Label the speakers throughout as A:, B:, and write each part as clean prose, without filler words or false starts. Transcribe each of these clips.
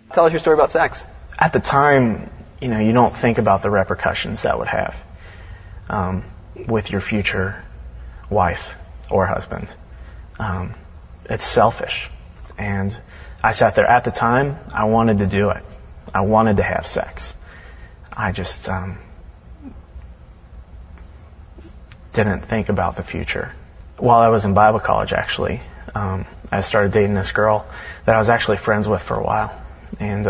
A: Tell us your story about sex.
B: At the time, you don't think about the repercussions that would have with your future wife or husband. It's selfish. And I sat there. At the time, I wanted to do it. I wanted to have sex. I just didn't think about the future. While I was in Bible college, actually, I started dating this girl that I was actually friends with for a while. And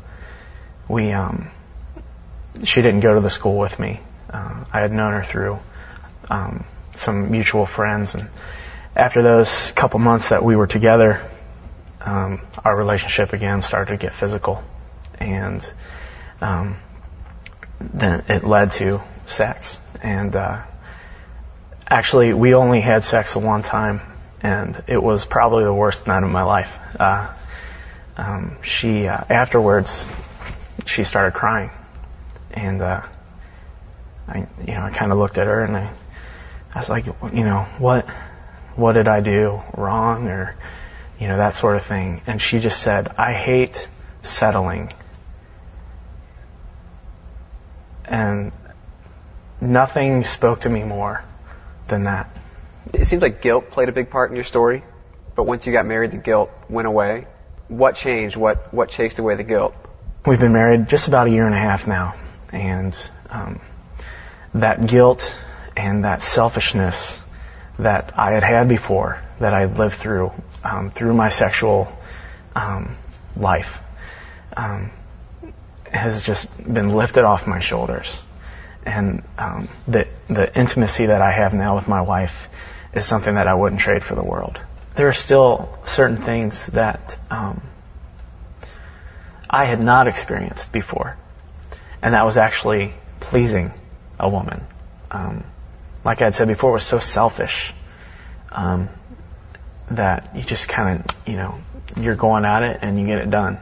B: she didn't go to the school with me. I had known her through some mutual friends. And after those couple months that we were together, our relationship again started to get physical. And then it led to sex. And actually, we only had sex one time, and it was probably the worst night of my life. Afterwards, she started crying, and I kind of looked at her, and I was like, what did I do wrong, or that sort of thing. And she just said, "I hate settling." And nothing spoke to me more than that.
A: It seems like guilt played a big part in your story, but once you got married, the guilt went away. What changed? What chased away the guilt?
B: We've been married just about 1.5 years now, and that guilt and that selfishness that I had before, that I had lived through my sexual life, has just been lifted off my shoulders. And the intimacy that I have now with my wife is something that I wouldn't trade for the world. There are still certain things that I had not experienced before, and that was actually pleasing a woman. Like I had said before, it was so selfish that you just kind of, you're going at it and you get it done.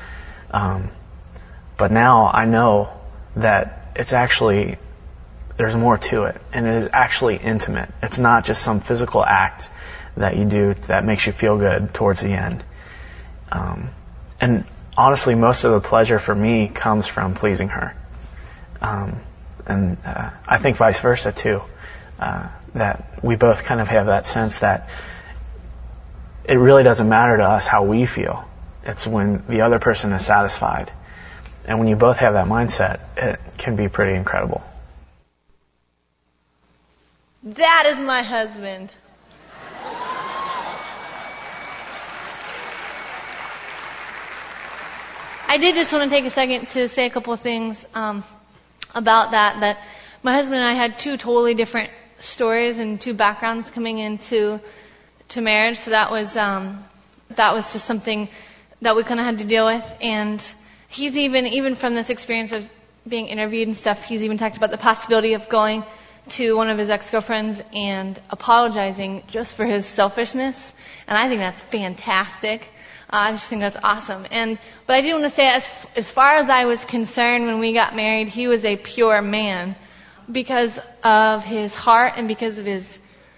B: But now I know that it's actually, there's more to it, and it is actually intimate. It's not just some physical act that you do that makes you feel good towards the end. And honestly, most of the pleasure for me comes from pleasing her. And I think vice versa too, that we both kind of have that sense that it really doesn't matter to us how we feel. It's when the other person is satisfied. And when you both have that mindset, it can be pretty incredible.
C: That is my husband. I did just want to take a second to say a couple of things about that my husband and I had two totally different stories and two backgrounds coming into marriage, so that was just something that we kind of had to deal with. And he's even from this experience of being interviewed and stuff, he's even talked about the possibility of going to one of his ex-girlfriends and apologizing just for his selfishness. And I think that's fantastic. I just think that's awesome. But I do want to say, as far as I was concerned when we got married, he was a pure man because of his heart and because of his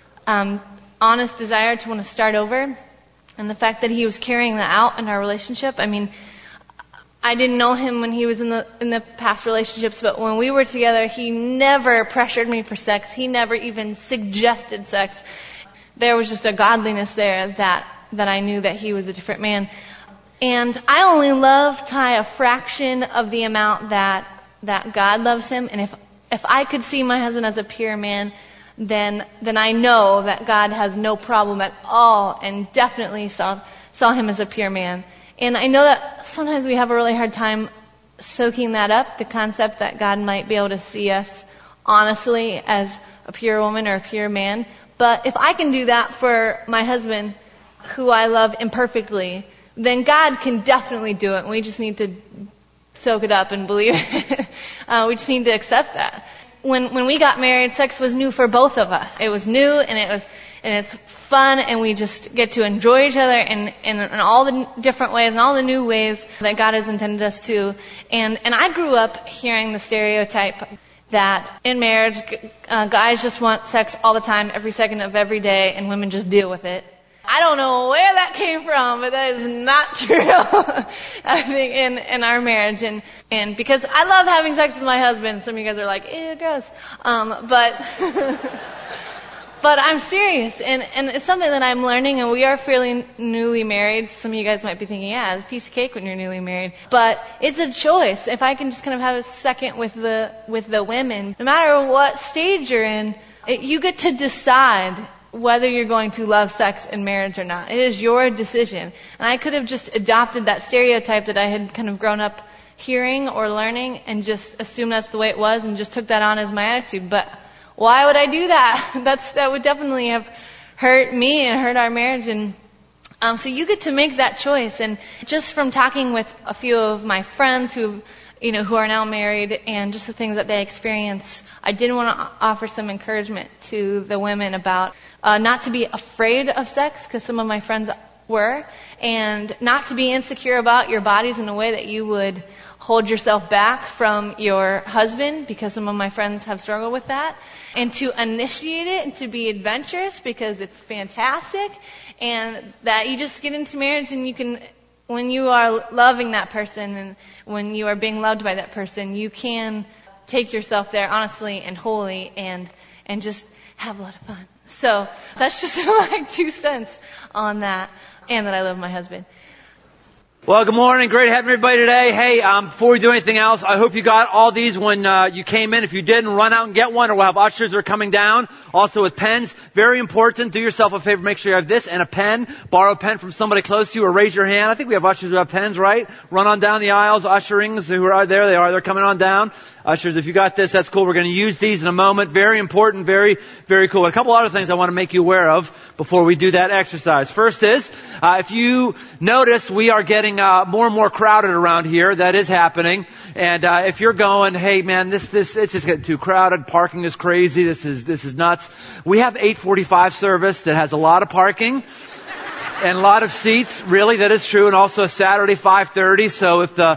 C: honest desire to want to start over, and the fact that he was carrying that out in our relationship. I mean, I didn't know him when he was in the past relationships, but when we were together, he never pressured me for sex. He never even suggested sex. There was just a godliness there that I knew that he was a different man. And I only love Ty a fraction of the amount that God loves him. And if I could see my husband as a pure man, then I know that God has no problem at all, and definitely saw him as a pure man. And I know that sometimes we have a really hard time soaking that up, the concept that God might be able to see us honestly as a pure woman or a pure man. But if I can do that for my husband, who I love imperfectly, then God can definitely do it. And we just need to soak it up and believe it. We just need to accept that. When we got married, sex was new for both of us. It was new, and it's fun, and we just get to enjoy each other in all the different ways and all the new ways that God has intended us to. And I grew up hearing the stereotype that in marriage, guys just want sex all the time, every second of every day, and women just deal with it. I don't know where that came from, but that is not true. I think in our marriage, and because I love having sex with my husband. Some of you guys are like, ew, gross. But I'm serious, and it's something that I'm learning, and we are fairly newly married. Some of you guys might be thinking, yeah, it's a piece of cake when you're newly married. But it's a choice. If I can just kind of have a second with the women, no matter what stage you're in, you get to decide whether you're going to love sex in marriage or not. It is your decision. And I could have just adopted that stereotype that I had kind of grown up hearing or learning and just assumed that's the way it was and just took that on as my attitude. But why would I do that? That would definitely have hurt me and hurt our marriage. And so you get to make that choice. And just from talking with a few of my friends who are now married and just the things that they experience, I did want to offer some encouragement to the women about not to be afraid of sex, because some of my friends were, and not to be insecure about your bodies in a way that you would hold yourself back from your husband, because some of my friends have struggled with that, and to initiate it and to be adventurous because it's fantastic, and that you just get into marriage and you can, when you are loving that person and when you are being loved by that person, you can take yourself there honestly and wholly and just have a lot of fun. So that's just my 2 cents on that, and that I love my husband.
D: Well, good morning. Great having everybody today. Hey, before we do anything else, I hope you got all these when you came in. If you didn't, run out and get one, or we'll have ushers that are coming down, also with pens. Very important. Do yourself a favor. Make sure you have this and a pen. Borrow a pen from somebody close to you, or raise your hand. I think we have ushers who have pens, right? Run on down the aisles. Usherings who are there, they are. They're coming on down. Ushers, if you got this, that's cool. We're going to use these in a moment. Very important. Very, very cool. A couple other things I want to make you aware of before we do that exercise. First is, if you notice, we are getting more and more crowded around here. That is happening. And if you're going, hey man, it's just getting too crowded. Parking is crazy. This is nuts. We have 8:45 service that has a lot of parking and a lot of seats. Really, that is true. And also Saturday 5:30. So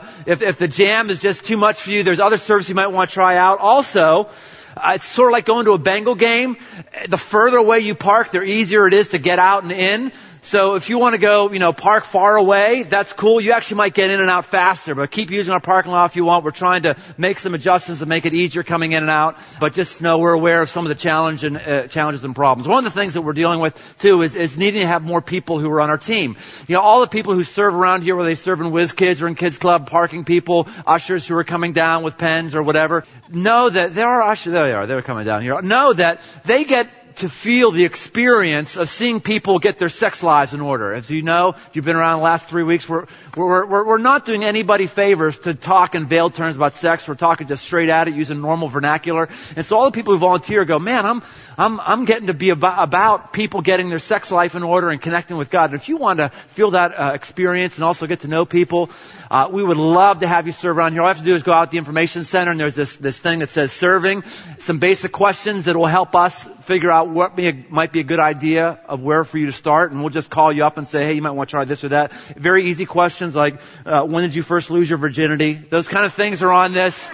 D: if the jam is just too much for you, there's other service you might want to try out. Also, it's sort of like going to a Bengal game. The further away you park, the easier it is to get out and in. So if you want to go, park far away, that's cool. You actually might get in and out faster, but keep using our parking lot if you want. We're trying to make some adjustments to make it easier coming in and out, but just know we're aware of some of the challenges and problems. One of the things that we're dealing with too is needing to have more people who are on our team. All the people who serve around here, whether they serve in Whiz Kids or in Kids Club, parking people, ushers who are coming down with pens or whatever, know that there are ushers. There they are. They're coming down here. Know that they get to feel the experience of seeing people get their sex lives in order. As you know, if you've been around the last 3 weeks, we're not doing anybody favors to talk in veiled terms about sex. We're talking just straight at it using normal vernacular. And so all the people who volunteer go, man, I'm getting to be about people getting their sex life in order and connecting with God. And if you want to feel that experience and also get to know people, we would love to have you serve around here. All you have to do is go out to the information center, and there's this thing that says serving, some basic questions that will help us figure out what might be a good idea of where for you to start, and we'll just call you up and say, hey, you might want to try this or that. Very easy questions like, when did you first lose your virginity? Those kind of things are on this.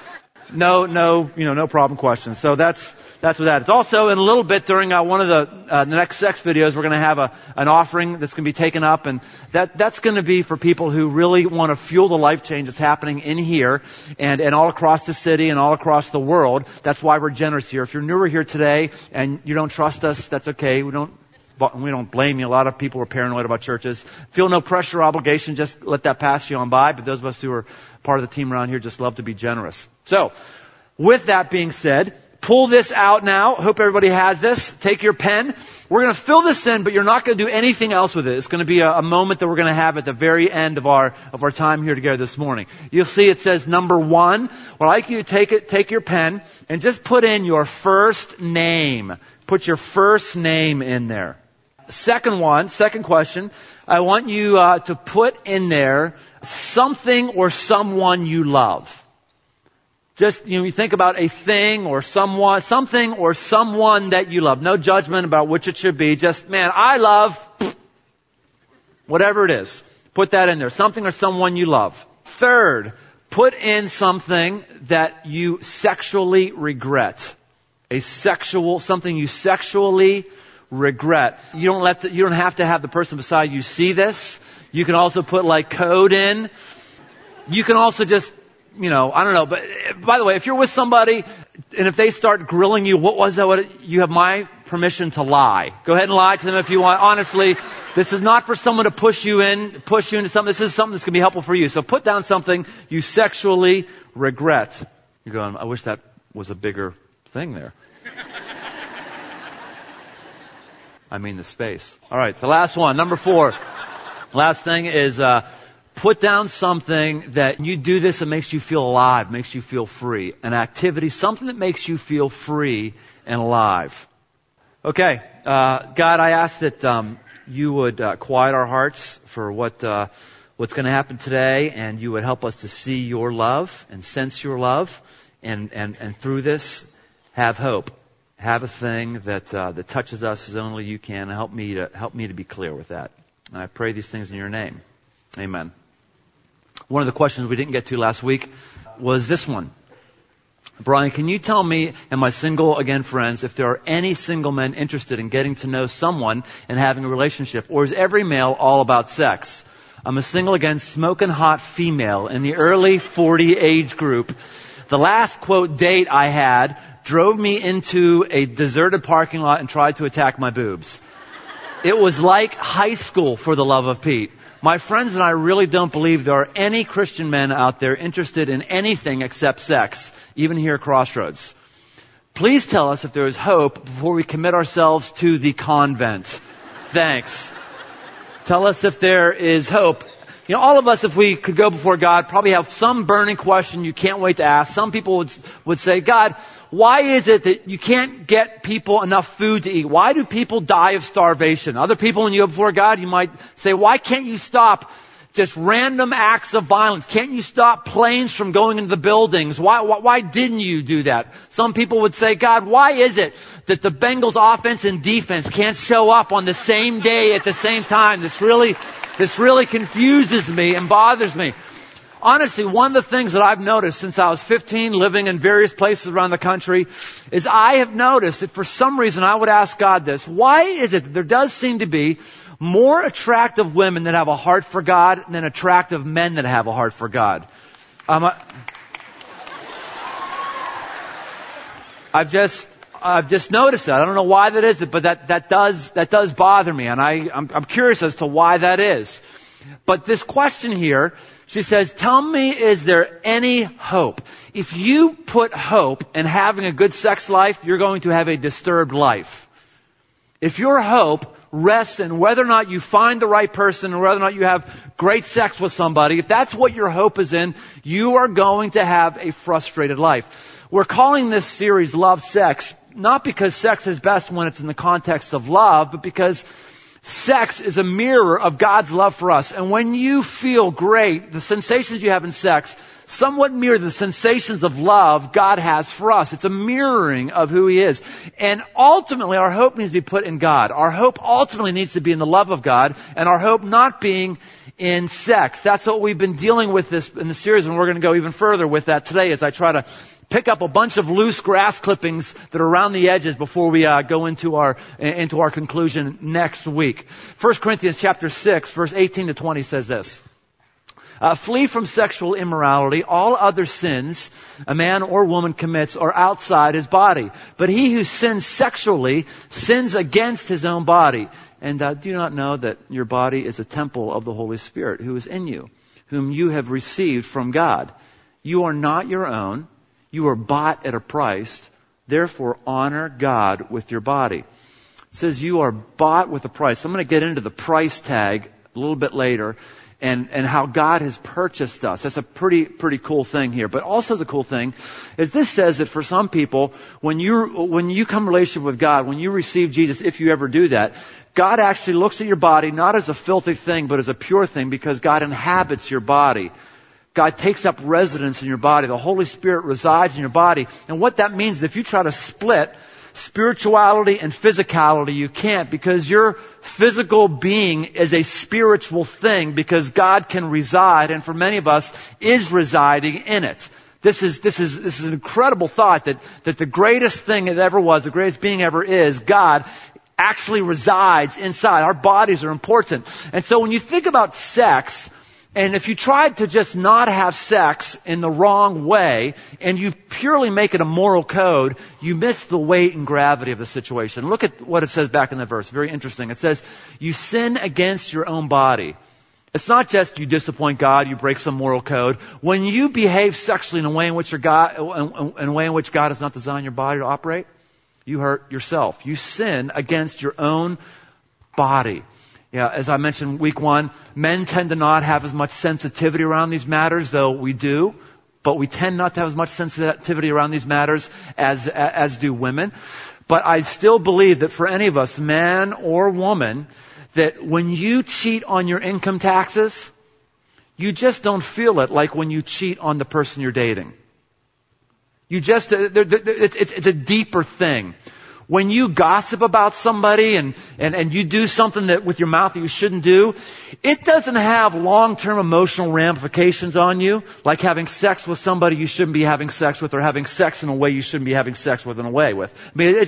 D: No problem questions. So that's with that. It's also in a little bit during one of the next sex videos, we're going to have an offering that's going to be taken up, and that's going to be for people who really want to fuel the life change that's happening in here and all across the city and all across the world. That's why we're generous here. If you're newer here today and you don't trust us, that's okay. We don't blame you. A lot of people are paranoid about churches. Feel no pressure or obligation. Just let that pass you on by. But those of us who are part of the team around here just love to be generous. So, with that being said, pull this out now. Hope everybody has this. Take your pen. We're going to fill this in, but you're not going to do anything else with it. It's going to be a moment that we're going to have at the very end of our time here together this morning. You'll see it says number 1. Well, I'd like you to take your pen and just put in your first name. Put your first name in there. Second question, I want you to put in there something or someone you love. Just, you think about a thing or someone, something or someone that you love. No judgment about which it should be. Just, man, I love whatever it is. Put that in there. Something or someone you love. Third, put in something that you sexually regret. Something you sexually regret. You don't have to have the person beside you see this. You can also put like code in. You can also just, I don't know. But by the way, if you're with somebody and if they start grilling you, what was that? You have my permission to lie. Go ahead and lie to them if you want. Honestly, this is not for someone to push you into something. This is something that's going to be helpful for you. So put down something you sexually regret. You're going, I wish that was a bigger thing there. I mean the space. All right, the last one, number 4. Last thing is put down something that you do this and makes you feel alive, makes you feel free. An activity, something that makes you feel free and alive. Okay, God, I ask that you would quiet our hearts for what's going to happen today, and you would help us to see your love and sense your love, and through this have hope. Have a thing that touches us as only you can. Help me to be clear with that. And I pray these things in your name. Amen. One of the questions we didn't get to last week was this one. Brian, can you tell me and my single again friends if there are any single men interested in getting to know someone and having a relationship, or is every male all about sex? I'm a single again, smoking hot female in the early 40 age group. The last quote date I had drove me into a deserted parking lot and tried to attack my boobs. It was like high school, for the love of Pete. My friends and I really don't believe there are any Christian men out there interested in anything except sex, even here at Crossroads. Please tell us if there is hope before we commit ourselves to the convent. Thanks. Tell us if there is hope. All of us, if we could go before God, probably have some burning question you can't wait to ask. Some people would say, God, why is it that you can't get people enough food to eat? Why do people die of starvation? Other people, when you go before God, you might say, why can't you stop just random acts of violence? Can't you stop planes from going into the buildings? Why didn't you do that? Some people would say, God, why is it that the Bengals offense and defense can't show up on the same day at the same time? This really confuses me and bothers me. Honestly, one of the things that I've noticed since I was 15, living in various places around the country, is I have noticed that for some reason I would ask God this: why is it that there does seem to be more attractive women that have a heart for God than attractive men that have a heart for God? I've just noticed that. I don't know why that is, but that does bother me, and I'm curious as to why that is. But this question here, she says, tell me, is there any hope? If you put hope in having a good sex life, you're going to have a disturbed life. If your hope rests in whether or not you find the right person or whether or not you have great sex with somebody, if that's what your hope is in, you are going to have a frustrated life. We're calling this series Love Sex, not because sex is best when it's in the context of love, but because sex is a mirror of God's love for us. And when you feel great, the sensations you have in sex somewhat mirror the sensations of love God has for us. It's a mirroring of who He is. And ultimately, our hope needs to be put in God. Our hope ultimately needs to be in the love of God, and our hope not being in sex. That's what we've been dealing with in the series, and we're going to go even further with that today as I try to pick up a bunch of loose grass clippings that are around the edges before we go into our conclusion next week. 1 Corinthians chapter 6, verse 18 to 20 says this: flee from sexual immorality. All other sins a man or woman commits are outside his body. But he who sins sexually sins against his own body. And do you not know that your body is a temple of the Holy Spirit who is in you, whom you have received from God? You are not your own. You are bought at a price. Therefore, honor God with your body. It says you are bought with a price. I'm going to get into the price tag a little bit later and how God has purchased us. That's a pretty cool thing here. But also the cool thing is this says that for some people, when you come in relationship with God, when you receive Jesus, if you ever do that, God actually looks at your body not as a filthy thing, but as a pure thing, because God inhabits your body. God takes up residence in your body. The Holy Spirit resides in your body. And what that means is if you try to split spirituality and physicality, you can't, because your physical being is a spiritual thing, because God can reside, and for many of us, is residing in it. This is an incredible thought that the greatest thing that ever was, the greatest being ever is, God actually resides inside. Our bodies are important. And so when you think about sex, and if you tried to just not have sex in the wrong way, and you purely make it a moral code, you miss the weight and gravity of the situation. Look at what it says back in the verse. Very interesting. It says, you sin against your own body. It's not just you disappoint God, you break some moral code. When you behave sexually in a way in which God has not designed your body to operate, you hurt yourself. You sin against your own body. Yeah, as I mentioned week 1, men tend to not have as much sensitivity around these matters, though we do. But we tend not to have as much sensitivity around these matters as do women. But I still believe that for any of us, man or woman, that when you cheat on your income taxes, you just don't feel it like when you cheat on the person you're dating. It's a deeper thing. When you gossip about somebody and you do something that with your mouth that you shouldn't do, it doesn't have long-term emotional ramifications on you, like having sex with somebody you shouldn't be having sex with, or having sex in a way you shouldn't be having sex with in a way with. I mean,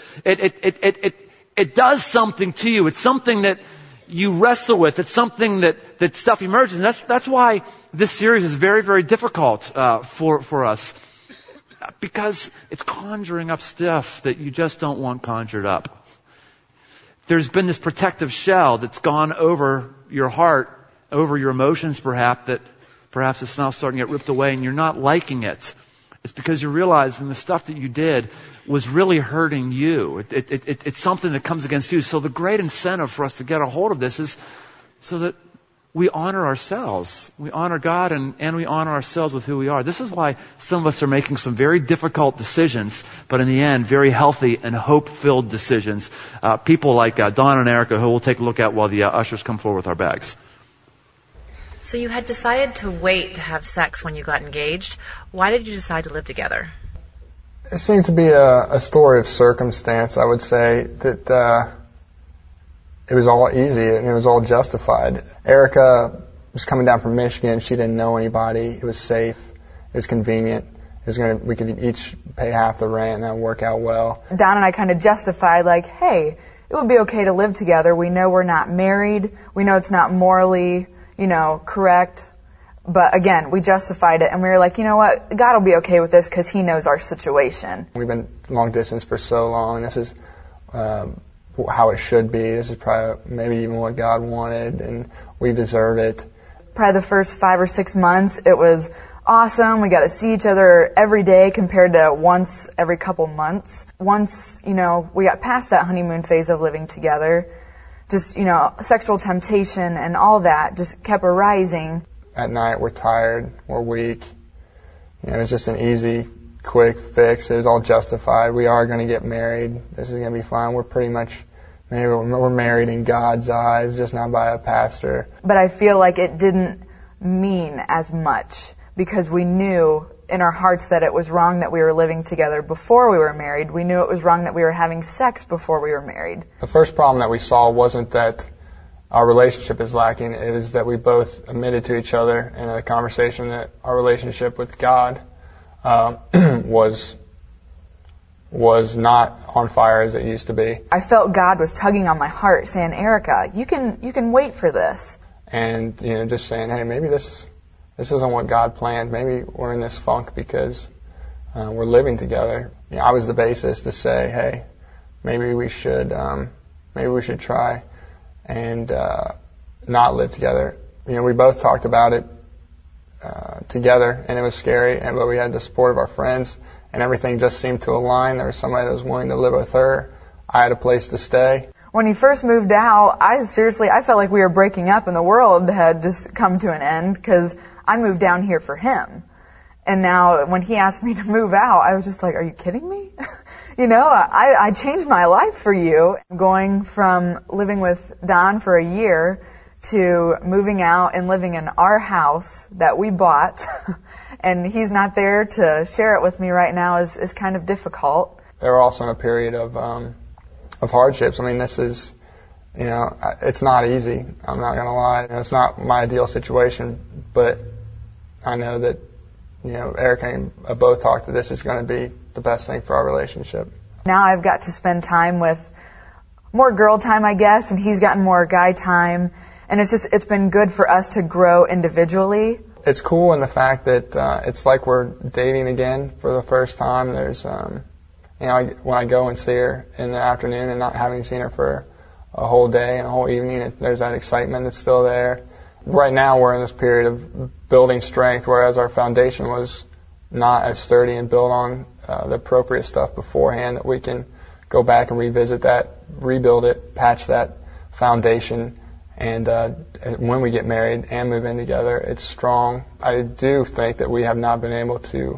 D: it does something to you. It's something that you wrestle with. It's something that stuff emerges. And that's why this series is very, very difficult for us. Because it's conjuring up stuff that you just don't want conjured up. There's been this protective shell that's gone over your heart, over your emotions perhaps, that perhaps it's now starting to get ripped away and you're not liking it. It's because you're realizing the stuff that you did was really hurting you. It's something that comes against you. So the great incentive for us to get a hold of this is so that we honor ourselves. We honor God and we honor ourselves with who we are. This is why some of us are making some very difficult decisions, but in the end, very healthy and hope-filled decisions. People like Don and Erica, who we'll take a look at while the ushers come forward with our bags.
E: So you had decided to wait to have sex when you got engaged. Why did you decide to live together?
F: It seemed to be a story of circumstance, I would say, that it was all easy and it was all justified. Erica was coming down from Michigan. She didn't know anybody. It was safe. It was convenient. We could each pay half the rent and that would work out well.
G: Don and I kind of justified, like, hey, it would be okay to live together. We know we're not married. We know it's not morally, correct. But again, we justified it and we were like, you know what? God will be okay with this because He knows our situation.
F: We've been long distance for so long. This is how it should be. This is probably maybe even what God wanted, and we deserve it.
G: Probably the first 5 or 6 months, it was awesome. We got to see each other every day compared to once every couple months. Once, we got past that honeymoon phase of living together, just, sexual temptation and all that just kept arising.
F: At night, we're tired, we're weak. It was just an easy, quick fix. It was all justified. We are going to get married. This is going to be fine. We're married in God's eyes, just not by a pastor.
G: But I feel like it didn't mean as much because we knew in our hearts that it was wrong that we were living together before we were married. We knew it was wrong that we were having sex before we were married.
F: The first problem that we saw wasn't that our relationship is lacking. It was that we both admitted to each other in a conversation that our relationship with God was not on fire as it used to be.
G: I felt God was tugging on my heart, saying, Erica, you can wait for this.
F: And just saying, hey, maybe this isn't what God planned. Maybe we're in this funk because we're living together. I was the basis to say, hey, maybe we should try and not live together. We both talked about it together, and it was scary, but we had the support of our friends, and everything just seemed to align. There was somebody that was willing to live with her. I had a place to stay.
G: When he first moved out, I felt like we were breaking up and the world had just come to an end because I moved down here for him. And now when he asked me to move out, I was just like, are you kidding me? I changed my life for you. Going from living with Don for a year to moving out and living in our house that we bought, and he's not there to share it with me right now is kind of difficult.
F: They were also in a period of hardships. I mean, this is, it's not easy. I'm not going to lie. It's not my ideal situation, but I know that, Eric and I both talked that this is going to be the best thing for our relationship.
G: Now I've got to spend time with more girl time, I guess, and he's gotten more guy time. And it's been good for us to grow individually.
F: It's cool in the fact that it's like we're dating again for the first time. There's, when I go and see her in the afternoon and not having seen her for a whole day and a whole evening, there's that excitement that's still there. Right now we're in this period of building strength, whereas our foundation was not as sturdy and built on the appropriate stuff beforehand, that we can go back and revisit that, rebuild it, patch that foundation, and when we get married and move in together, it's strong. I do think that we have not been able to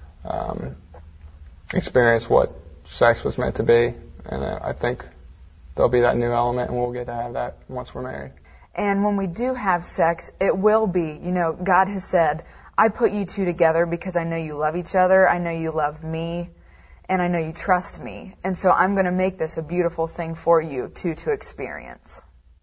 F: experience what sex was meant to be, and I think there'll be that new element, and we'll get to have that once we're married.
G: And when we do have sex, it will be, God has said, I put you two together because I know you love each other, I know you love me, and I know you trust me. And so I'm going to make this a beautiful thing for you two to experience.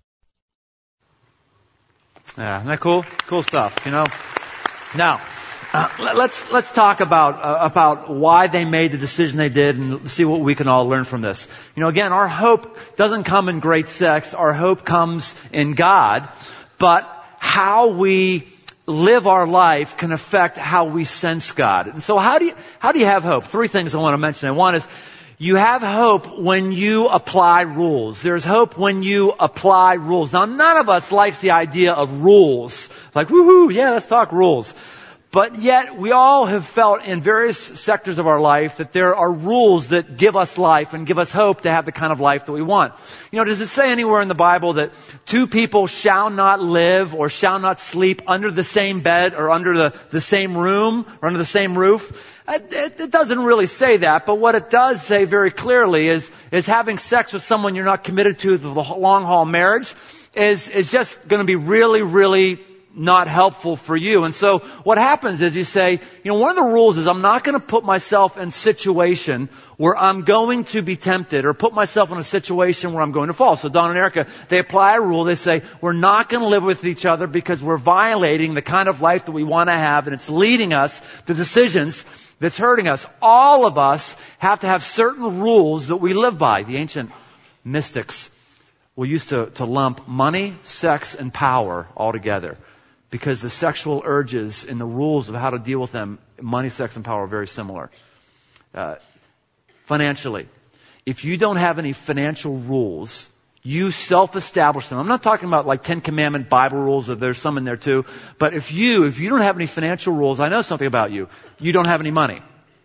D: Yeah, isn't that cool? Cool stuff, Now, let's talk about why they made the decision they did and see what we can all learn from this. Again, our hope doesn't come in great sex. Our hope comes in God. But how we live our life can affect how we sense God. And so how do you have hope? 3 things I want to mention. One is, you have hope when you apply rules. There's hope when you apply rules. Now, none of us likes the idea of rules. Like, woohoo, yeah, let's talk rules. But yet, we all have felt in various sectors of our life that there are rules that give us life and give us hope to have the kind of life that we want. Does it say anywhere in the Bible that 2 people shall not live or shall not sleep under the same bed or under the same room or under the same roof? It doesn't really say that, but what it does say very clearly is having sex with someone you're not committed to the long haul marriage is just going to be really, really not helpful for you. And so what happens is you say, one of the rules is I'm not going to put myself in a situation where I'm going to be tempted or put myself in a situation where I'm going to fall. So Don and Erica, they apply a rule. They say we're not going to live with each other because we're violating the kind of life that we want to have, and it's leading us to decisions that's hurting us. All of us have to have certain rules that we live by. The ancient mystics used to lump money, sex, and power all together, because the sexual urges and the rules of how to deal with them, money, sex, and power, are very similar. Financially, if you don't have any financial rules, you self-establish them. I'm not talking about like 10 Commandment Bible rules, there's some in there too. But if you don't have any financial rules, I know something about you. You don't have any money.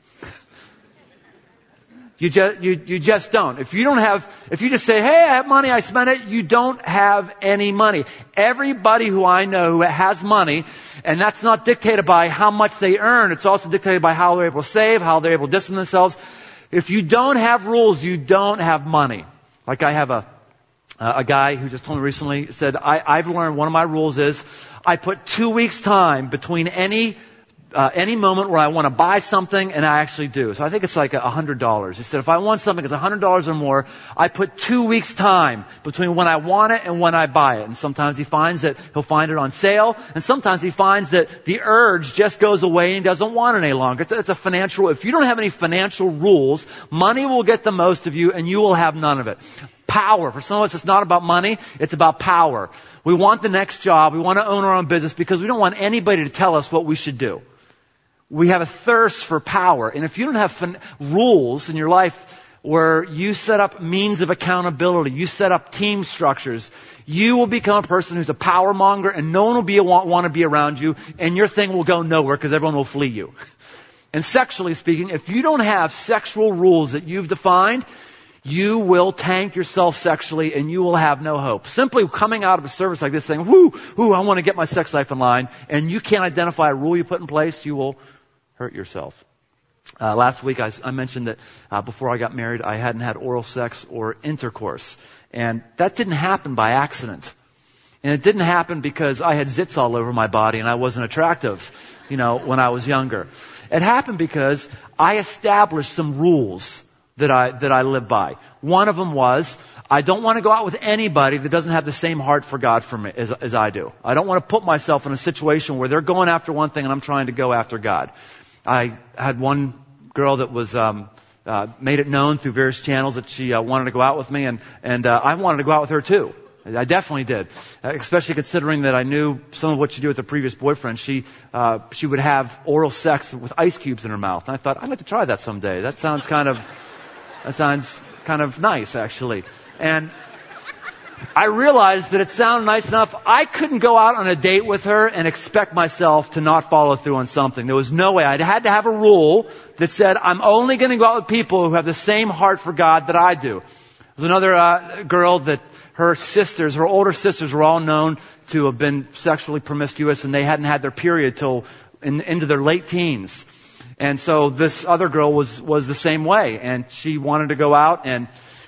D: You just don't. If you just say, hey, I have money, I spend it, you don't have any money. Everybody who I know who has money, and that's not dictated by how much they earn, it's also dictated by how they're able to save, how they're able to discipline themselves. If you don't have rules, you don't have money. Like I have a guy who just told me recently, said, I've learned one of my rules is I put 2 weeks time between any moment where I want to buy something and I actually do. So I think it's like $100. He said, if I want something, it's $100 or more. I put 2 weeks time between when I want it and when I buy it. And sometimes he finds that he'll find it on sale. And sometimes he finds that the urge just goes away and doesn't want it any longer. It's a financial, if you don't have any financial rules, money will get the most of you and you will have none of it. Power. For some of us, it's not about money. It's about power. We want the next job. We want to own our own business because we don't want anybody to tell us what we should do. We have a thirst for power. And if you don't have rules in your life where you set up means of accountability, you set up team structures, you will become a person who's a power monger and no one will want to be around you, and your thing will go nowhere because everyone will flee you. And sexually speaking, if you don't have sexual rules that you've defined, you will tank yourself sexually and you will have no hope. Simply coming out of a service like this saying, I want to get my sex life in line, and you can't identify a rule you put in place, you will hurt yourself. Last week I mentioned that before I got married, I hadn't had oral sex or intercourse. And that didn't happen by accident. And it didn't happen because I had zits all over my body and I wasn't attractive, when I was younger. It happened because I established some rules that I live by. One of them was, I don't want to go out with anybody that doesn't have the same heart for God for me as I do. I don't want to put myself in a situation where they're going after one thing and I'm trying to go after God. I had one girl that was made it known through various channels that she wanted to go out with me, and I wanted to go out with her too. I definitely did, especially considering that I knew some of what she did with her previous boyfriend. She would have oral sex with ice cubes in her mouth, and I thought I'd like to try that someday. That sounds kind of nice, actually. And I realized that it sounded nice enough. I couldn't go out on a date with her and expect myself to not follow through on something. There was no way. I had to have a rule that said I'm only going to go out with people who have the same heart for God that I do. There's another girl that her older sisters were all known to have been sexually promiscuous, and they hadn't had their period till into their late teens. And so this other girl was the same way, and she wanted to go out, and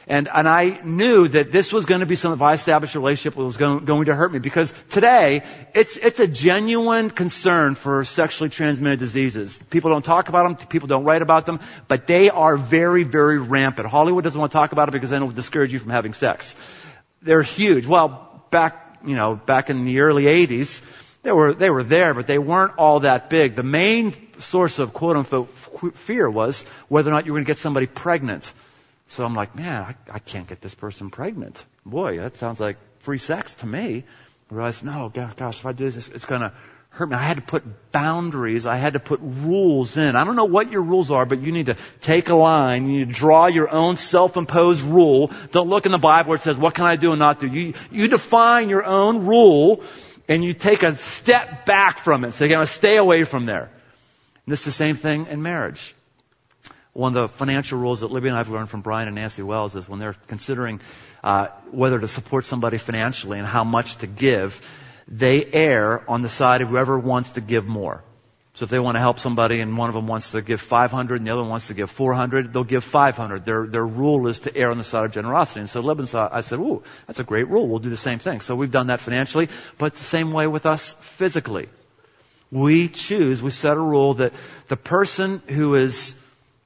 D: I knew that this was going to be something, if I established a relationship, it was going to hurt me, because today it's a genuine concern for sexually transmitted diseases. People don't talk about them, people don't write about them, but they are very, very rampant. Hollywood doesn't want to talk about it because then it will discourage you from having sex. They're huge. Well, back in the early 80s, they were there, but they weren't all that big. The main source of quote unquote fear was whether or not you were going to get somebody pregnant. So I'm like, man, I can't get this person pregnant. Boy, that sounds like free sex to me. I realized, no, gosh, if I do this, it's going to hurt me. I had to put boundaries. I had to put rules in. I don't know what your rules are, but you need to take a line. You need to draw your own self-imposed rule. Don't look in the Bible where it says, what can I do and not do? You define your own rule, and you take a step back from it. So you're going to stay away from there. And this is the same thing in marriage. One of the financial rules that Libby and I have learned from Brian and Nancy Wells is when they're considering whether to support somebody financially and how much to give, they err on the side of whoever wants to give more. So if they want to help somebody and one of them wants to give $500 and the other one wants to give $400, they'll give $500. Their rule is to err on the side of generosity. And so Libby and I said, ooh, that's a great rule. We'll do the same thing. So we've done that financially, but the same way with us physically. We set a rule that the person who is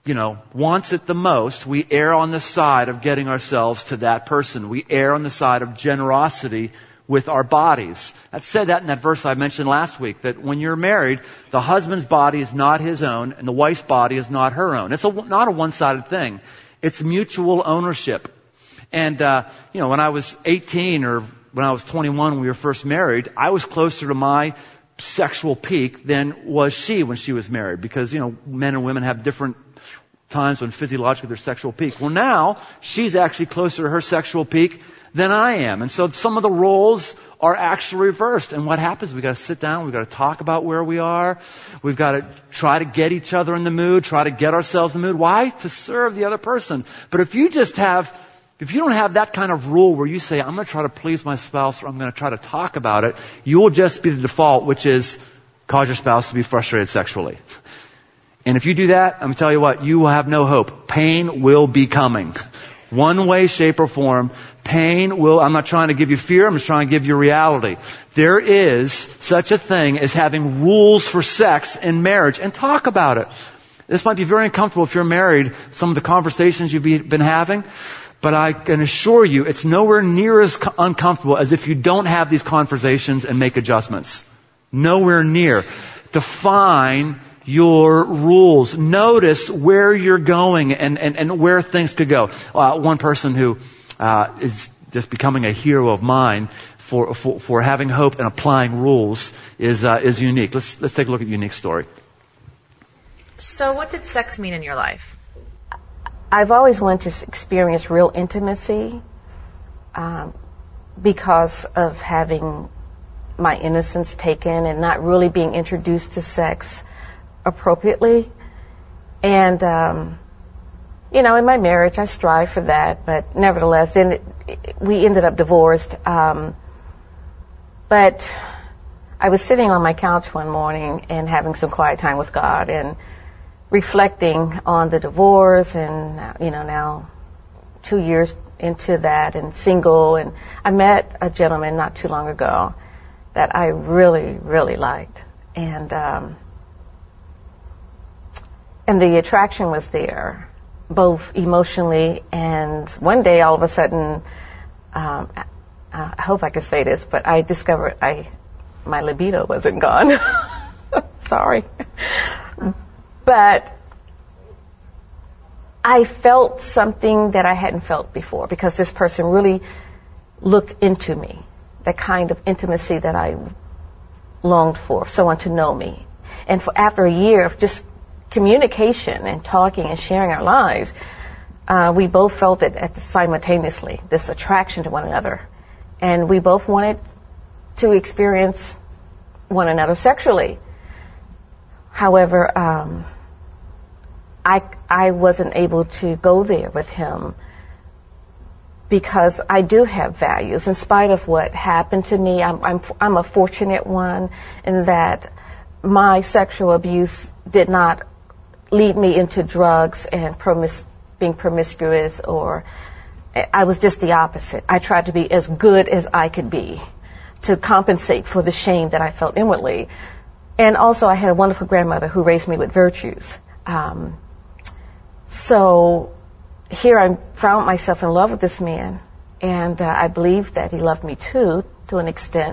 D: wants it the most, we err on the side of getting ourselves to that person. We err on the side of generosity with our bodies. That said that in that verse I mentioned last week, that when you're married, the husband's body is not his own and the wife's body is not her own. It's not a one-sided thing. It's mutual ownership. And, when I was 18 or when I was 21 when we were first married, I was closer to my sexual peak than was she when she was married, because, men and women have different times when physiologically their sexual peak. Well, now she's actually closer to her sexual peak than I am. And so some of the roles are actually reversed. And what happens? We've got to sit down. We've got to talk about where we are. We've got to try to get each other in the mood, try to get ourselves in the mood. Why? To serve the other person. But if you don't have that kind of rule where you say, I'm going to try to please my spouse, or I'm going to try to talk about it, you will just be the default, which is cause your spouse to be frustrated sexually. And if you do that, I'm going to tell you what, you will have no hope. Pain will be coming. One way, shape, or form. I'm not trying to give you fear, I'm just trying to give you reality. There is such a thing as having rules for sex in marriage, and talk about it. This might be very uncomfortable if you're married, some of the conversations you've been having, but I can assure you it's nowhere near as uncomfortable as if you don't have these conversations and make adjustments. Nowhere near. Define your rules. Notice where you're going and where things could go. One person who is just becoming a hero of mine for having hope and applying rules is Unique. Let's take a look at Unique's story.
E: So what did sex mean in your life?
H: I've always wanted to experience real intimacy because of having my innocence taken and not really being introduced to sex appropriately. And, in my marriage, I strive for that, but nevertheless, then we ended up divorced. But I was sitting on my couch one morning and having some quiet time with God and reflecting on the divorce and, now 2 years into that and single. And I met a gentleman not too long ago that I really, really liked. And the attraction was there, both emotionally, and one day all of a sudden, I hope I can say this, but I discovered my libido wasn't gone. Sorry. But I felt something that I hadn't felt before because this person really looked into me, the kind of intimacy that I longed for, someone to know me. And after a year of just communication and talking and sharing our lives, we both felt it simultaneously, this attraction to one another. And we both wanted to experience one another sexually. However, I wasn't able to go there with him because I do have values. In spite of what happened to me, I'm a fortunate one in that my sexual abuse did not lead me into drugs and being promiscuous, or I was just the opposite. I tried to be as good as I could be to compensate for the shame that I felt inwardly. And also I had a wonderful grandmother who raised me with virtues. So here I found myself in love with this man, and I believed that he loved me too, to an extent.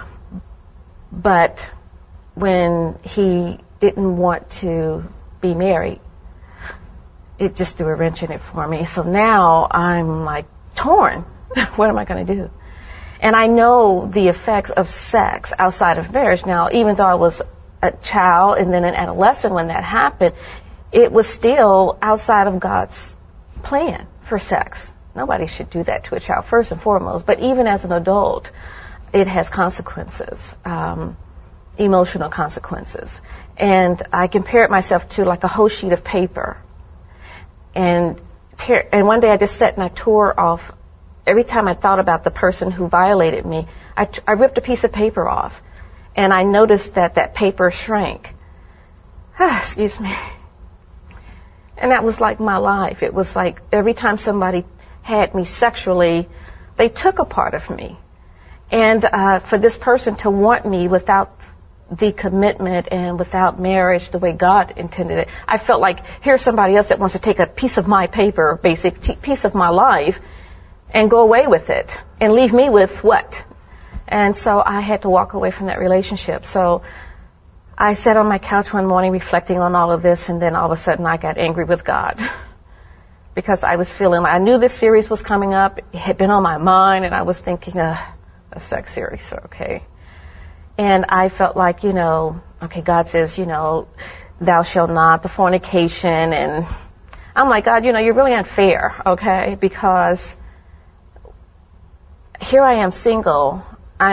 H: But when he didn't want to be married, it just threw a wrench in it for me. So now I'm like torn. What am I going to do? And I know the effects of sex outside of marriage. Now, even though I was a child and then an adolescent when that happened, it was still outside of God's plan for sex. Nobody should do that to a child, first and foremost. But even as an adult, it has consequences, emotional consequences. And I compared myself to like a whole sheet of paper. And one day I just sat and I tore off. Every time I thought about the person who violated me, I ripped a piece of paper off. And I noticed that paper shrank. Excuse me. And that was like my life. It was like every time somebody had me sexually, they took a part of me. And for this person to want me without the commitment and without marriage the way God intended it, I felt like here's somebody else that wants to take a piece of my paper, basic piece of my life, and go away with it and leave me with what? And so I had to walk away from that relationship. So I sat on my couch one morning reflecting on all of this, and then all of a sudden I got angry with God because I was feeling, I knew this series was coming up. It had been on my mind, and I was thinking, a sex series, okay. And I felt like, okay, God says, thou shalt not, the fornication, and I'm like, God, you're really unfair, okay, because here I am single,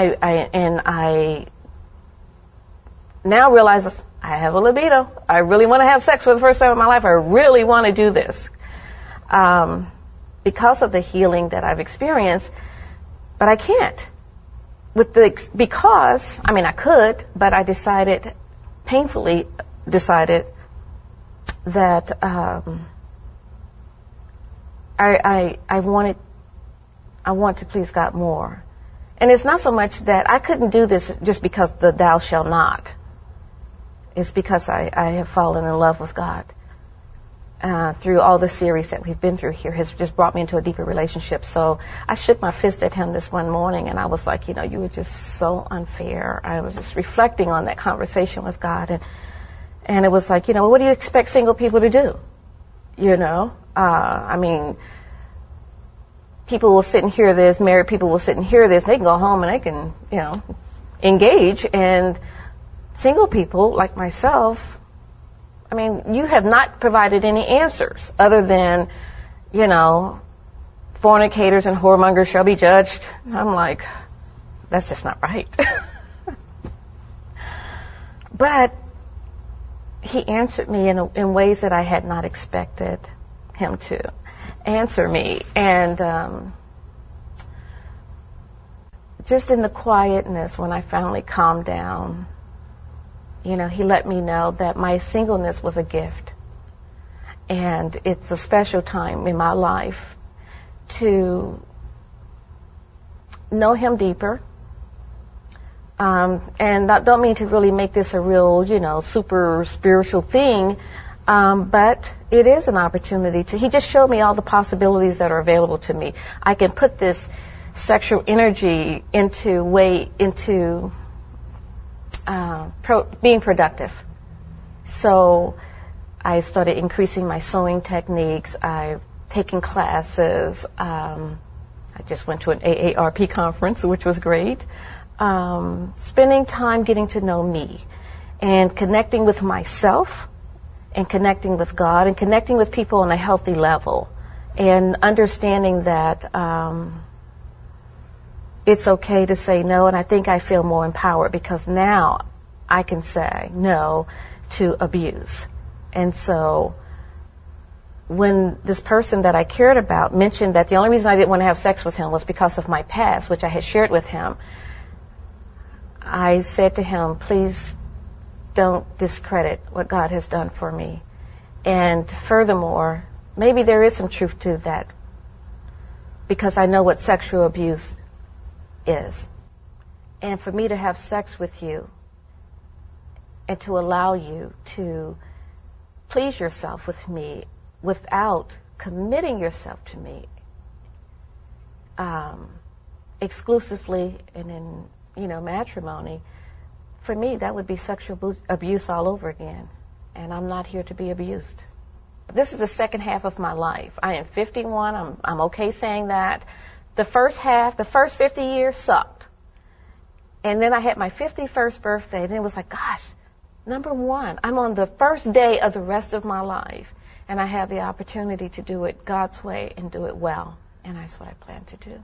H: I now realize I have a libido. I really want to have sex for the first time in my life. I really want to do this. Because of the healing that I've experienced, but I can't. I could, but I painfully decided that I want to please God more. And it's not so much that I couldn't do this just because the thou shalt not. It's because I have fallen in love with God. Through all the series that we've been through here has just brought me into a deeper relationship. So I shook my fist at him this one morning, and I was like, you were just so unfair. I was just reflecting on that conversation with God, and it was like, what do you expect single people to do? People will sit and hear this, married people will sit and hear this, they can go home and they can, engage, and single people like myself, you have not provided any answers other than, fornicators and whoremongers shall be judged. I'm like, that's just not right. But he answered me in ways that I had not expected him to answer me. And just in the quietness, when I finally calmed down, he let me know that my singleness was a gift. And it's a special time in my life to know him deeper. And I don't mean to really make this a real, super spiritual thing, but it is an opportunity he just showed me all the possibilities that are available to me. I can put this sexual energy into being productive. So I started increasing my sewing techniques. I've taken classes. I just went to an AARP conference, which was great. Spending time getting to know me and connecting with myself and connecting with God and connecting with people on a healthy level and understanding that it's okay to say no. And I think I feel more empowered because now I can say no to abuse. And so when this person that I cared about mentioned that the only reason I didn't want to have sex with him was because of my past, which I had shared with him, I said to him, please don't discredit what God has done for me. And furthermore, maybe there is some truth to that because I know what sexual abuse is. And for me to have sex with you and to allow you to please yourself with me without committing yourself to me exclusively and in matrimony, for me that would be sexual abuse all over again, and I'm not here to be abused. This is the second half of my life. I am 51. I'm okay saying that. The first half, the first 50 years sucked, and then I had my 51st birthday, and it was like, gosh, number one, I'm on the first day of the rest of my life, and I have the opportunity to do it God's way and do it well, and that's what I plan to do.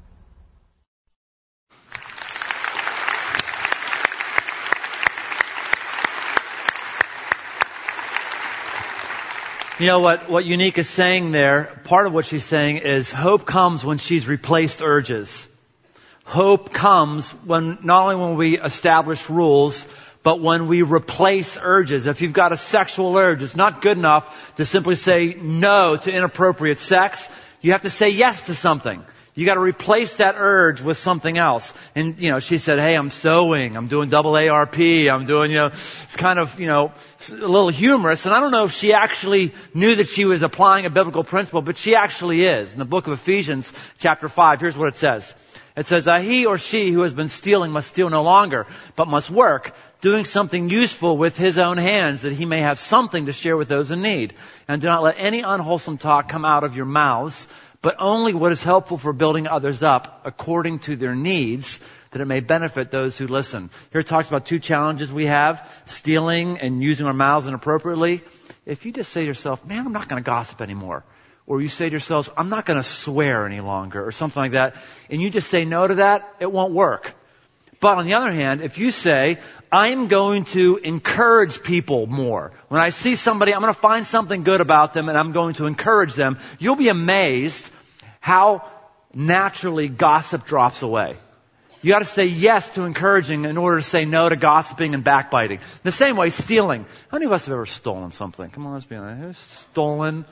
D: You know what Unique is saying there, part of what she's saying is hope comes when she's replaced urges. Hope comes when, not only when we establish rules, but when we replace urges. If you've got a sexual urge, it's not good enough to simply say no to inappropriate sex. You have to say yes to something. You got to replace that urge with something else. And, she said, hey, I'm sewing. I'm doing double ARP. I'm doing, it's kind of, a little humorous. And I don't know if she actually knew that she was applying a biblical principle, but she actually is. In the book of Ephesians, chapter 5, here's what it says. It says, he or she who has been stealing must steal no longer, but must work, doing something useful with his own hands, that he may have something to share with those in need. And do not let any unwholesome talk come out of your mouths, but only what is helpful for building others up according to their needs, that it may benefit those who listen. Here it talks about two challenges we have, stealing and using our mouths inappropriately. If you just say to yourself, man, I'm not going to gossip anymore, or you say to yourselves, I'm not going to swear any longer, or something like that, and you just say no to that, it won't work. But on the other hand, if you say, I'm going to encourage people more. When I see somebody, I'm going to find something good about them and I'm going to encourage them. You'll be amazed how naturally gossip drops away. You got to say yes to encouraging in order to say no to gossiping and backbiting. The same way, stealing. How many of us have ever stolen something? Come on, let's be honest. Who's stolen?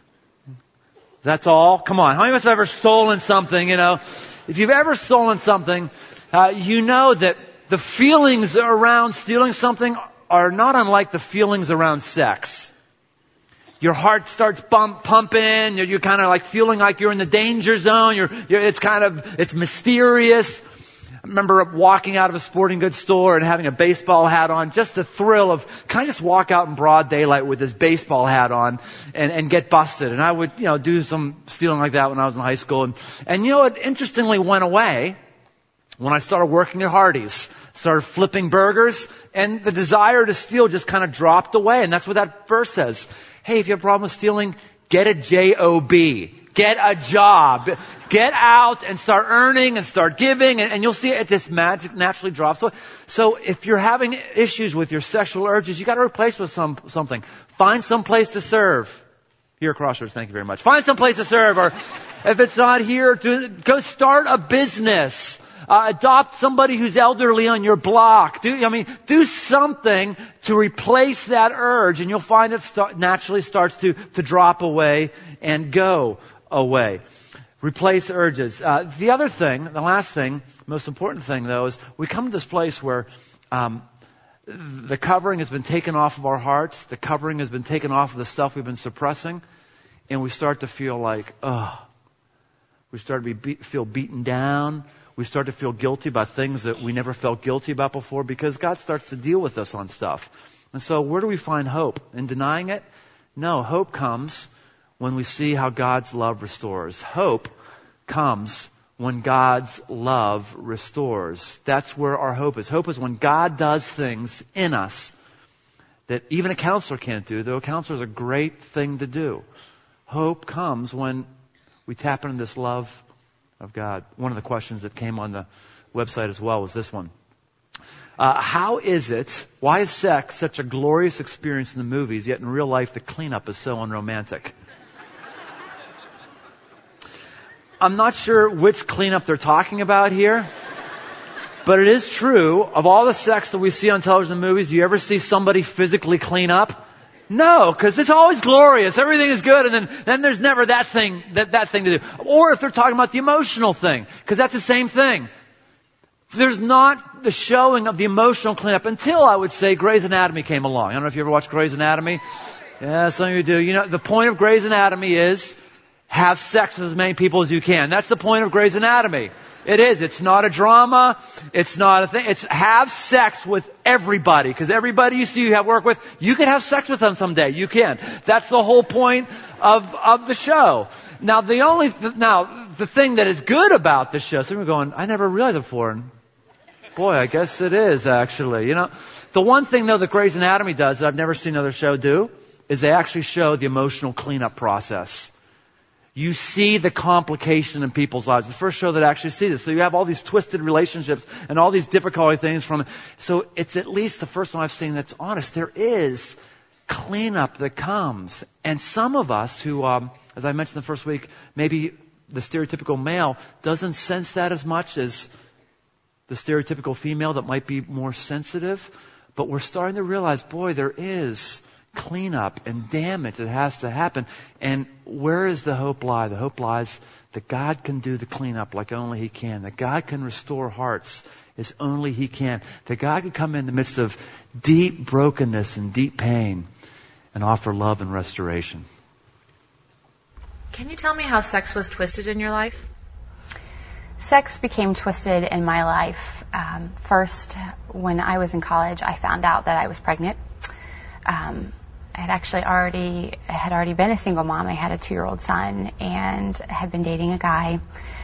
D: That's all? Come on. How many of us have ever stolen something? If you've ever stolen something, you know that the feelings around stealing something are not unlike the feelings around sex. Your heart starts pumping. You're kind of like feeling like you're in the danger zone. It's mysterious. I remember walking out of a sporting goods store and having a baseball hat on. Just the thrill of, can I just walk out in broad daylight with this baseball hat on and get busted? And I would, do some stealing like that when I was in high school. And it interestingly went away when I started working at Hardee's, started flipping burgers, and the desire to steal just kind of dropped away. And that's what that verse says. Hey, if you have a problem with stealing, get a job. Get a job. Get out and start earning and start giving, and you'll see it just naturally drops away. So if you're having issues with your sexual urges, you got to replace with something. Find some place to serve. Here at Crossroads, thank you very much. Find some place to serve, or if it's not here, go start a business. Adopt somebody who's elderly on your block. Do something to replace that urge, and you'll find it naturally starts to drop away and go away. Replace urges. The other thing, the last thing, most important thing though, is we come to this place where the covering has been taken off of our hearts. The covering has been taken off of the stuff we've been suppressing, and we start to feel like, we start to feel beaten down. We start to feel guilty about things that we never felt guilty about before, because God starts to deal with us on stuff. And so where do we find hope? In denying it? No, hope comes when we see how God's love restores. Hope comes when God's love restores. That's where our hope is. Hope is when God does things in us that even a counselor can't do, though a counselor is a great thing to do. Hope comes when we tap into this love of God. One of the questions that came on the website as well was this one. Why is sex such a glorious experience in the movies, yet in real life the cleanup is so unromantic? I'm not sure which cleanup they're talking about here, but it is true, of all the sex that we see on television and movies, do you ever see somebody physically clean up? No, because it's always glorious. Everything is good, and then there's never that thing to do. Or if they're talking about the emotional thing, because that's the same thing. There's not the showing of the emotional cleanup until, I would say, Grey's Anatomy came along. I don't know if you ever watched Grey's Anatomy. Yeah, some of you do. You know, the point of Grey's Anatomy is have sex with as many people as you can. That's the point of Grey's Anatomy. It is. It's not a drama. It's not a thing. It's have sex with everybody. Because everybody you see you have work with, you can have sex with them someday. You can. That's the whole point of the show. Now, the thing that is good about the show, some are going, I never realized it before. And boy, I guess it is, actually. You know, the one thing, though, that Grey's Anatomy does that I've never seen another show do is they actually show the emotional cleanup process. You see the complication in people's lives. The first show that actually sees this. So you have all these twisted relationships and all these difficult things from it. So it's at least the first one I've seen that's honest. There is cleanup that comes. And some of us who, as I mentioned the first week, maybe the stereotypical male doesn't sense that as much as the stereotypical female that might be more sensitive. But we're starting to realize, boy, there is cleanup and damage that has to happen. And where does the hope lie? The hope lies that God can do the cleanup like only He can. That God can restore hearts as only He can. That God can come in the midst of deep brokenness and deep pain and offer love and restoration.
E: Can you tell me how sex was twisted in your life?
I: Sex became twisted in my life. First, when I was in college, I found out that I was pregnant. I had already been a single mom. I had a 2-year-old son and had been dating a guy.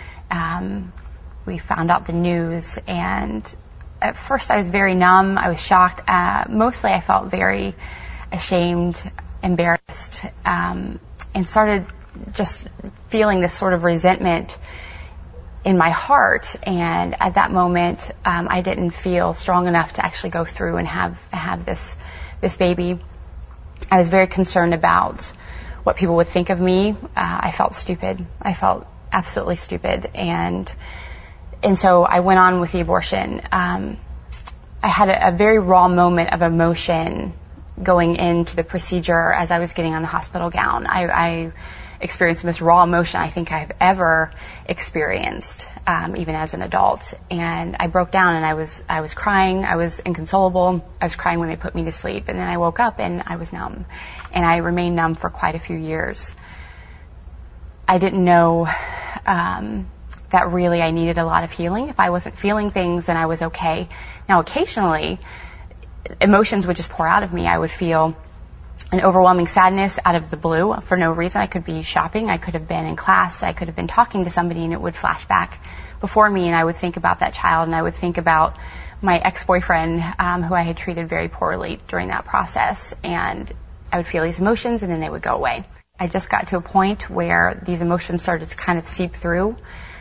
I: We found out the news, and at first I was very numb. I was shocked. Mostly I felt very ashamed, embarrassed, and started just feeling this sort of resentment in my heart. And at that moment, I didn't feel strong enough to actually go through and have this baby. I was very concerned about what people would think of me. I felt stupid. I felt absolutely stupid. And so I went on with the abortion. I had a very raw moment of emotion going into the procedure as I was getting on the hospital gown. I experienced the most raw emotion I think I've ever experienced, even as an adult. And I broke down and I was crying. I was inconsolable. I was crying when they put me to sleep. And then I woke up and I was numb. And I remained numb for quite a few years. I didn't know that really I needed a lot of healing. If I wasn't feeling things, then I was okay. Now, occasionally, emotions would just pour out of me. I would feel an overwhelming sadness out of the blue for no reason. I could be shopping. I could have been in class. I could have been talking to somebody, and it would flash back before me, and I would think about that child, and I would think about my ex-boyfriend who I had treated very poorly during that process, and I would feel these emotions, and then they would go away. I just got to a point where these emotions started to kind of seep through,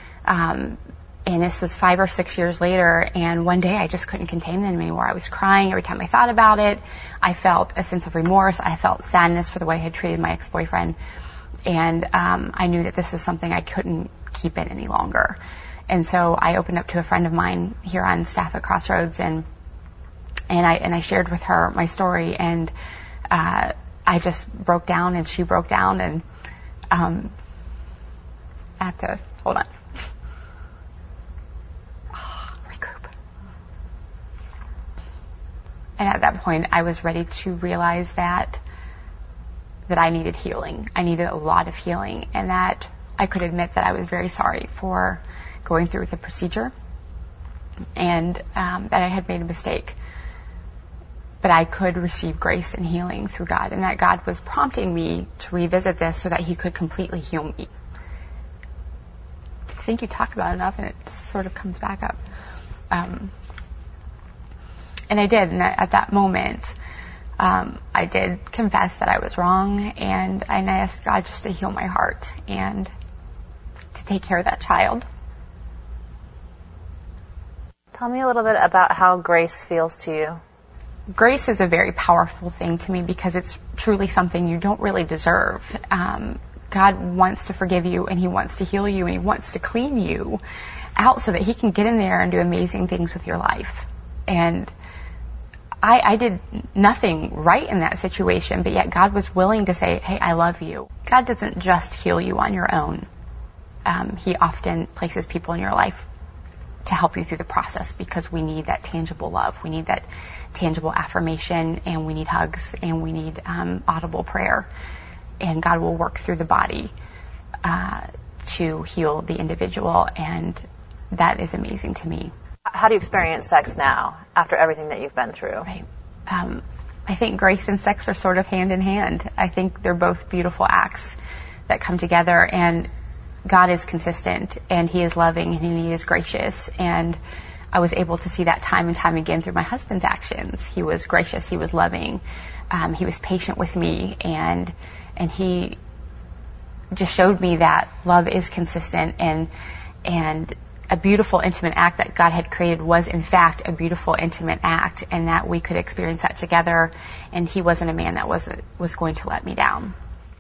I: and this was 5 or 6 years later, and one day I just couldn't contain them anymore. I was crying every time I thought about it. I felt a sense of remorse. I felt sadness for the way I had treated my ex-boyfriend, and I knew that this is something I couldn't keep in any longer. And so I opened up to a friend of mine here on staff at Crossroads, and I shared with her my story, and I just broke down, and she broke down, and I have to hold on. Regroup. And at that point, I was ready to realize that I needed healing. I needed a lot of healing, and that I could admit that I was very sorry for going through with the procedure, and that I had made a mistake. but I could receive grace and healing through God, and that God was prompting me to revisit this so that he could completely heal me. I think you talk about it enough and it just sort of comes back up. And I did, and at that moment, I did confess that I was wrong, and I asked God just to heal my heart and to take care of that child.
E: Tell me a little bit about how grace feels to you.
I: Grace is a very powerful thing to me because it's truly something you don't really deserve. God wants to forgive you, and he wants to heal you, and he wants to clean you out so that he can get in there and do amazing things with your life. And I did nothing right in that situation, but yet God was willing to say, hey, I love you. God doesn't just heal you on your own. He often places people in your life to help you through the process because we need that tangible love. We need that tangible affirmation, and we need hugs, and we need audible prayer. And God will work through the body to heal the individual, and that is amazing to me.
E: How do you experience sex now after everything that you've been through?
I: Right. I think grace and sex are sort of hand in hand. I think they're both beautiful acts that come together, and God is consistent, and he is loving, and he is gracious, and I was able to see that time and time again through my husband's actions. He was gracious, he was loving, he was patient with me, and he just showed me that love is consistent, and a beautiful, intimate act that God had created was, in fact, a beautiful, intimate act, and that we could experience that together, and he wasn't a man that was going to let me down.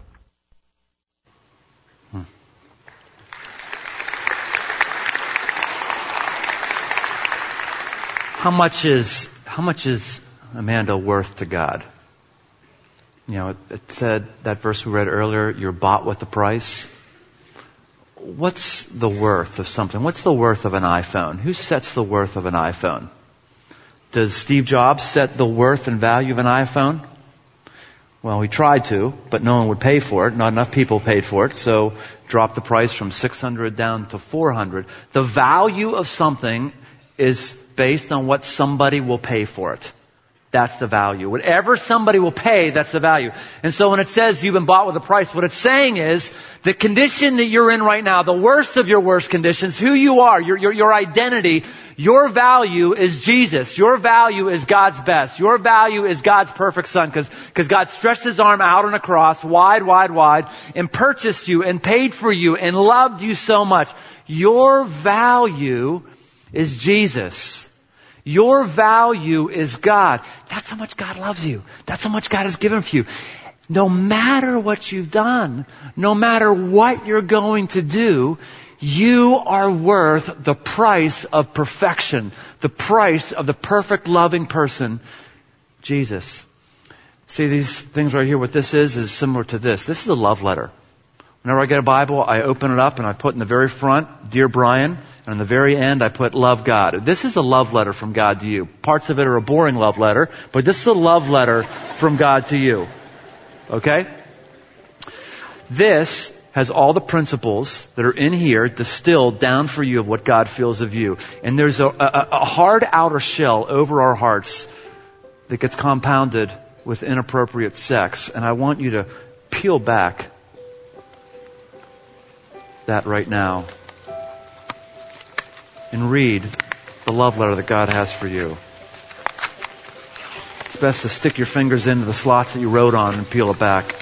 D: How much is Amanda worth to God? You know, it said, that verse we read earlier, you're bought with a price. What's the worth of something? What's the worth of an iPhone? Who sets the worth of an iPhone? Does Steve Jobs set the worth and value of an iPhone? Well, he tried to, but no one would pay for it. Not enough people paid for it, so dropped the price from $600 down to $400. The value of something is based on what somebody will pay for it. That's the value. Whatever somebody will pay, that's the value. And so when it says you've been bought with a price, what it's saying is the condition that you're in right now, the worst of your worst conditions, who you are, your identity, your value is Jesus. Your value is God's best. Your value is God's perfect Son, because God stretched his arm out on a cross, wide, and purchased you and paid for you and loved you so much. Your value is Jesus. Your value is God. That's how much God loves you. That's how much God has given for you. No matter what you've done, no matter what you're going to do, you are worth the price of perfection, the price of the perfect loving person, Jesus. See these things right here, what this is similar to this. This is a love letter. Whenever I get a Bible, I open it up and I put in the very front, Dear Brian, and in the very end I put Love God. This is a love letter from God to you. Parts of it are a boring love letter, but this is a love letter from God to you. Okay? This has all the principles that are in here distilled down for you of what God feels of you. And there's a hard outer shell over our hearts that gets compounded with inappropriate sex. And I want you to peel back that right now and read the love letter that God has for you. It's best to stick your fingers into the slots that you wrote on and peel it back.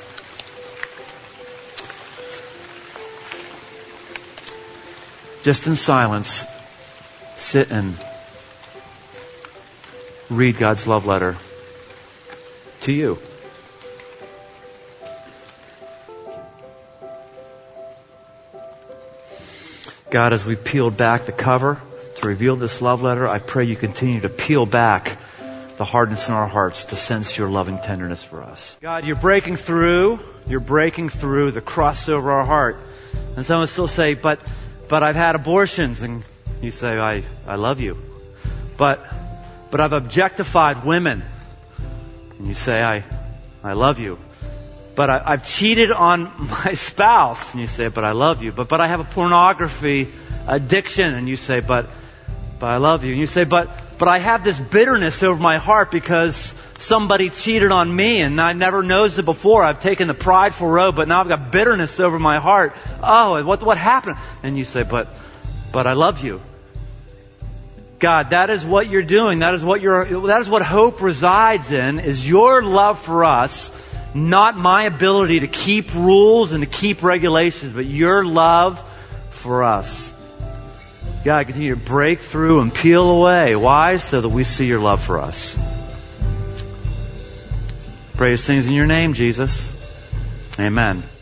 D: Just in silence, sit and read God's love letter to you. God, as we've peeled back the cover to reveal this love letter, I pray you continue to peel back the hardness in our hearts to sense your loving tenderness for us. God, you're breaking through the crust over our heart. And some will still say, but I've had abortions. And you say, I love you. But I've objectified women. And you say, I love you. But I've cheated on my spouse. And you say, but I love you. But I have a pornography addiction. And you say, but I love you. And you say, but but I have this bitterness over my heart because somebody cheated on me and I never noticed it before. I've taken the prideful road, but now I've got bitterness over my heart. Oh, what happened? And you say, but I love you. God, that is what you're doing. That is what hope resides in, is your love for us, not my ability to keep rules and to keep regulations, but your love for us. God, continue to break through and peel away. Why? So that we see your love for us. Pray these things in your name, Jesus. Amen.